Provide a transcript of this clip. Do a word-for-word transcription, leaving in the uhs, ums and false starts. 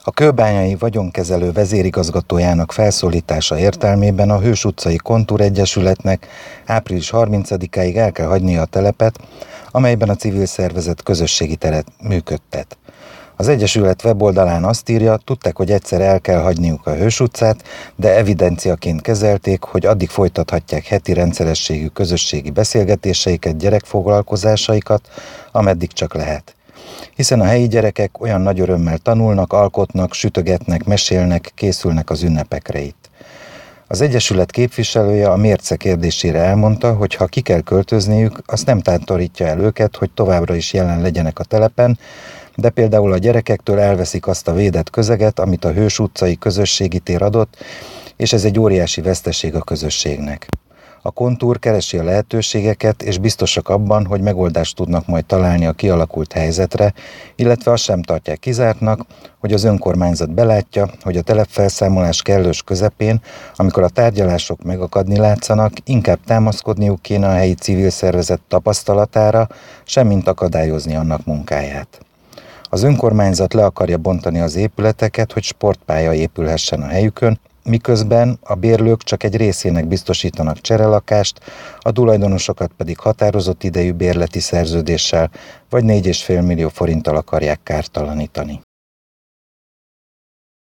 A kőbányai vagyonkezelő vezérigazgatójának felszólítása értelmében a Hős utcai Kontúr Egyesületnek április harmincadikáig el kell hagynia a telepet, amelyben a civil szervezet közösségi teret működtet. Az Egyesület weboldalán azt írja, tudták, hogy egyszer el kell hagyniuk a Hős utcát, de evidenciaként kezelték, hogy addig folytathatják heti rendszerességű közösségi beszélgetéseiket, gyerekfoglalkozásaikat, ameddig csak lehet. Hiszen a helyi gyerekek olyan nagy örömmel tanulnak, alkotnak, sütögetnek, mesélnek, készülnek az ünnepekre itt. Az Egyesület képviselője a mérce kérdésére elmondta, hogy ha ki kell költözniük, azt nem tántorítja el őket, hogy továbbra is jelen legyenek a telepen, de például a gyerekektől elveszik azt a védett közeget, amit a Hős utcai közösségi tér adott, és ez egy óriási veszteség a közösségnek. A Kontúr keresi a lehetőségeket, és biztosak abban, hogy megoldást tudnak majd találni a kialakult helyzetre, illetve azt sem tartják kizártnak, hogy az önkormányzat belátja, hogy a telepfelszámolás kellős közepén, amikor a tárgyalások megakadni látszanak, inkább támaszkodniuk kéne a helyi civil szervezet tapasztalatára, semmint akadályozni annak munkáját. Az önkormányzat le akarja bontani az épületeket, hogy sportpálya épülhessen a helyükön, miközben a bérlők csak egy részének biztosítanak cserelakást, a tulajdonosokat pedig határozott idejű bérleti szerződéssel vagy négy egész öt millió forinttal akarják kártalanítani.